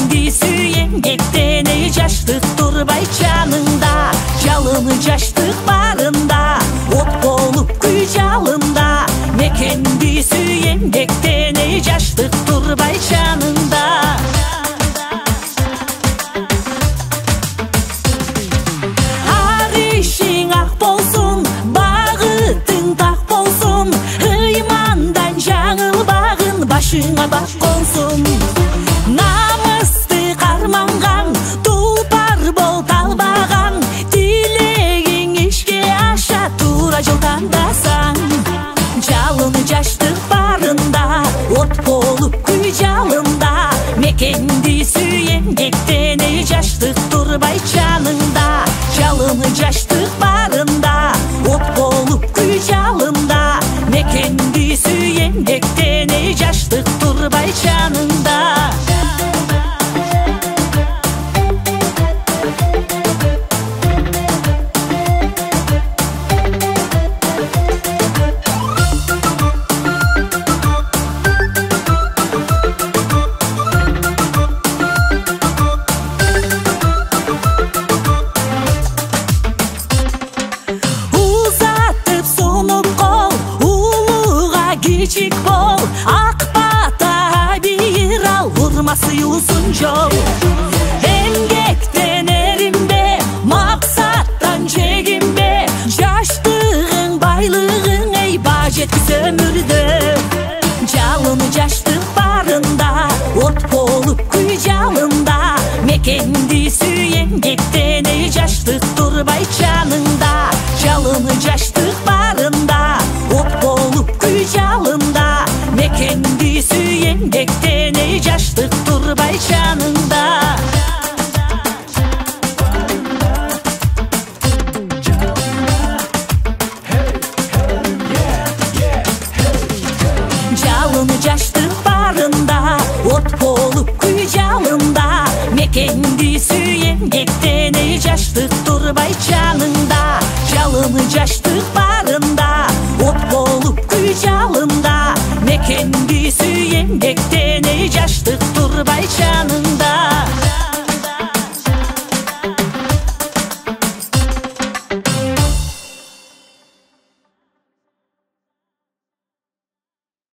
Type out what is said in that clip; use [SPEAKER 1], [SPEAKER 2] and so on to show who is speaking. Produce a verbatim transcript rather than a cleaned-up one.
[SPEAKER 1] Мекенди сүйен ектене жаштык турбай жаныңда. Жалыны жаштык барында, от болуп күй жалында. Мекенди сүйен ектене жаштык турбай жаныңда. Ар ишиң ак болсун, багытың так болсун. Ыймандан жаңылбагын, башыңа бак консун. Намысты карманган, тулпар бол талбаган. Тилегиң ишке аша, туура жол тандасаң. Жалыны жаштык барында, от болуп күй жалында. Мекенди сүйен ектене жаштык турбай жаныңда. Жалыны жаштык барында, от болуп күй жалында. Мекенди сүйен ектене жаштык турбай жаныңда. Кичик бол, ак бата бир ал, урмасы узун жол. Эмгектен эринбе, максаттан чегинбе. Жаштыгың байлыгың, эй ба жеткиз өмүрдө. Жалыны жаштык барында, от болуп күй жалында. Мекенди сүйен ектене жаштык турбай жаныңда. Жалыны жаштык барында, от болуп күй жалында. Мекенди сүйен ектене жаштык турбай жаныңда. Жалыны жаштык барында, от болуп күй жалында. Мекенди сүйен ектене жаштык турбай жаныңда. Жалыны жаштык барында, от болуп күй жалында. Мекенди сүйен ектене жаштык турбай жаныңда.